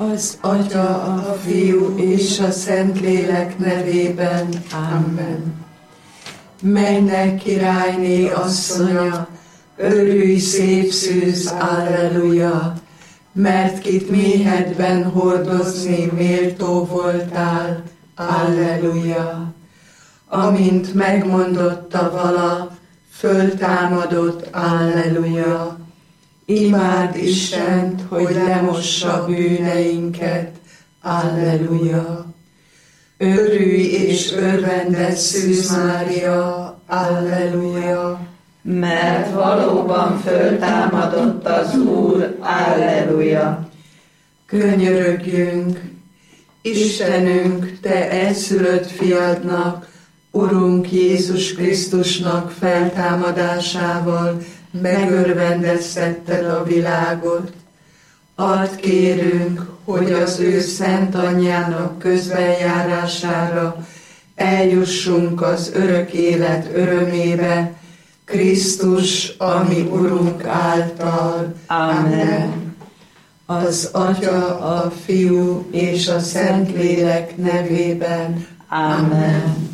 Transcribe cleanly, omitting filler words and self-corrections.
az Atya, a Fiú és a Szentlélek nevében. Amen. Mennek királyné asszonya, örülj szép szűz, alleluja, mert kit méhedben hordozni méltó voltál, alleluja. Amint megmondotta vala, föltámadott, alleluja. Imád Istent, hogy lemossa bűneinket, alleluja. Örülj és örvendez Szűz Mária, alleluja. Mert valóban föltámadott az Úr, alleluja. Könyörögjünk, Istenünk, Te egyszülött fiadnak, Urunk Jézus Krisztusnak feltámadásával megörvendeztetted a világot. Add kérünk, hogy az ő szent anyjának közbenjárására eljussunk az örök élet örömébe, Krisztus, ami Urunk által. Amen. Az Atya, a Fiú és a Szentlélek nevében. Amen.